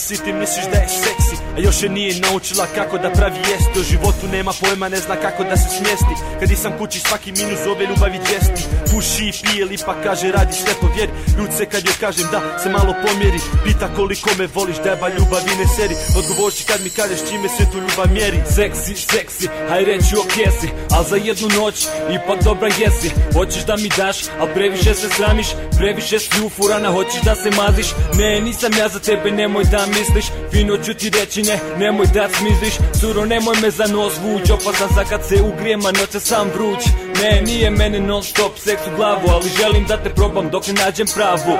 seksi, ti misliš da je seksi, a još je nije naučila kako da pravi jesti. O životu nema pojma, ne zna kako da se smjesti. Kad sam kući svaki minus ove ljubavi džesti. Puši i pije, lipa kaže radi sve po vjeri. Ljud se kad joj kažem da se malo pomjeri. Pita koliko me voliš, deba ljubavi ne seri. Odgovorči kad mi kažeš čime se tu ljubav mjeri. Seksi, seksi, haj reći okej si, al za jednu noć ipak dobra jesi. Hoćeš da mi daš, al previše se sramiš, previše si ufurana, hoćeš da se maziš. Ne, nisam ja za tebe, nemoj da misliš. Fino ću ti reći ne, nemoj da smizliš. Curo, nemoj me za nos vuć, opasan za kad se ugrijem, a noće sam vruć. Ne, nije mene non stop seks u glavu, ali želim da te probam dok ne nađem pravu.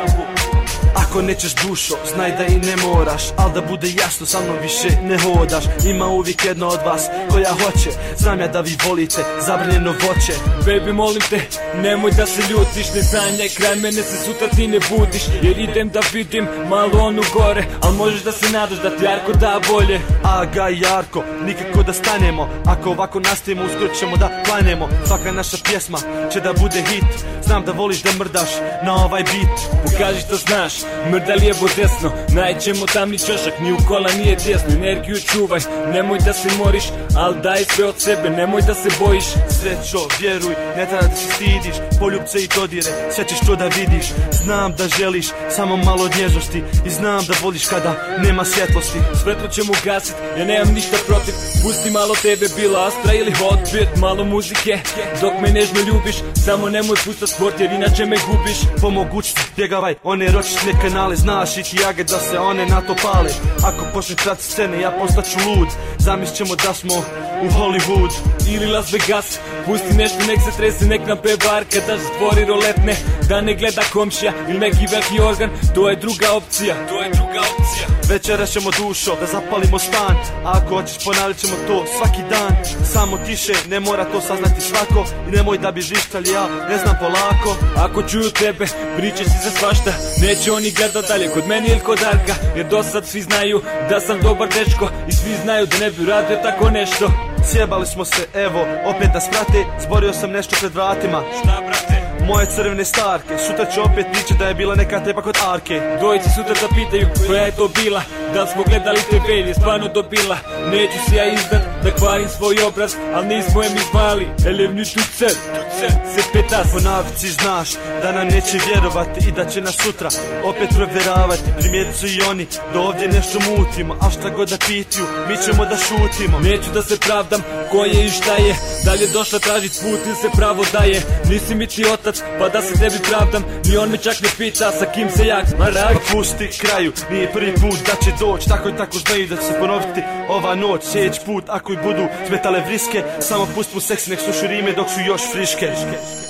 Ako nećeš dušo, znaj da i ne moraš, al da bude jasno, sa mnom više ne hodaš. Ima uvijek jedna od vas koja hoće, znam ja da vi volite zabranjeno voće. Baby, molim te, nemoj da se ljutiš, ne sanjaj kraj mene se sutra ti ne budiš. Jer idem da vidim malo onu gore, al možeš da se nadaš da ti Jarko da bolje. Aga i Jarko, nikako da stanemo, ako ovako nastavimo uskoro ćemo da planemo. Svaka naša pjesma će da bude hit, znam da voliš da mrdaš na ovaj beat. Pokaži što znaš, mrda lijevo desno, najećemo tamni čošak, ni u kola nije tjesno. Energiju čuvaj, nemoj da se moriš, al daj sve od sebe, nemoj da se bojiš. Srećo, vjeruj, ne treba da se stidiš, poljubce i dodire, sve ćeš to da vidiš. Znam da želiš samo malo nježnosti i znam da voliš kada nema svjetlosti. Svetlo ćemo gasit, ja nemam ništa protiv, pusti malo tebe, bila Astra ili Hotbird, malo muzike, dok me nežno ljubiš, samo nemoj pustat sport jer inače me gubiš. Po mogućnosti bjegavaj one ročične kanale, znaš i ti jage da se one na to pale. Ako počne prati scene, ja postaću lud, zamislit ćemo da smo u Hollywood ili Las Vegas. Pusti nešto, nek se trese, nek nam prevarka, da zatvori roletne, da ne gleda komšija ili neki veliki organ, to je druga opcija, to je druga opcija. Večeras ćemo dušo, da zapalimo stan, a ako hoćeš ponavljat ćemo to svaki dan. Samo tiše, ne mora to saznati svako, i nemoj da bi vrištali, ja ne znam polako. Ako čuju tebe, priča si za svašta, neće oni gledat dalje kod meni ili kod Arka. Jer do sad svi znaju da sam dobar dečko i svi znaju da ne bi uradio tako nešto. Sjebali smo se, evo, opet nas prate, zborio sam nešto pred vratima. Šta brate? Moje crvene starke, sutra će opet pričat da je bila neka tepa kod Arke. Dvojici sutra da pitaju koja je to bila, da li smo gledali TV ili je stvarno dobila. Neću se ja izdat da kvarim svoj obraz, al nismo je mi zvali elevni tucer, se petas. Po navici znaš da nam neće vjerovati i da će nas sutra opet provjeravati. Primjerit su i oni da ovdje nešto mutimo, a šta god da pitaju mi ćemo da šutimo. Neću da se pravdam ko je i šta je, da li je došla tražit put ili se pravo daje. Nisi mi ti otac pa da se tebi pravdam, ni on me čak ne pita sa kim se jak marak. Pa pusti kraju, nije prvi put da će doć, tako i tako znaju da će se ponoviti ova noć. Sljedeći put ako i budu smetale vriske, samo pust mu seksi, nek slušu rime dok su još friške.